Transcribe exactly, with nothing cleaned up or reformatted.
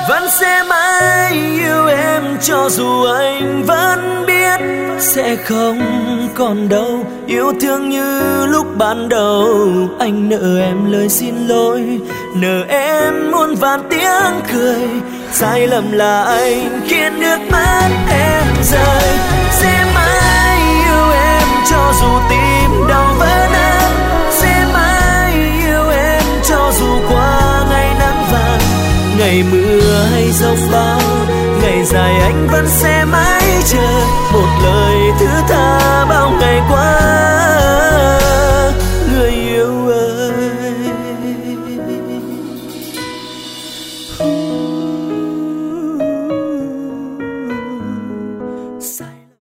Vẫn sẽ mãi yêu em cho dù anh vẫn biết sẽ không còn đâu yêu thương như lúc ban đầu. Anh nợ em lời xin lỗi, nợ em muôn vàn tiếng cười. Sai lầm là anh khiến nước mắt em rơi. Sẽ mãi yêu em cho dù tim đau vỡ nát, sẽ mãi yêu em cho dù qua ngày nắng vàng, ngày mưa hay giông bão, ngày dài anh vẫn sẽ mãi chờ một lời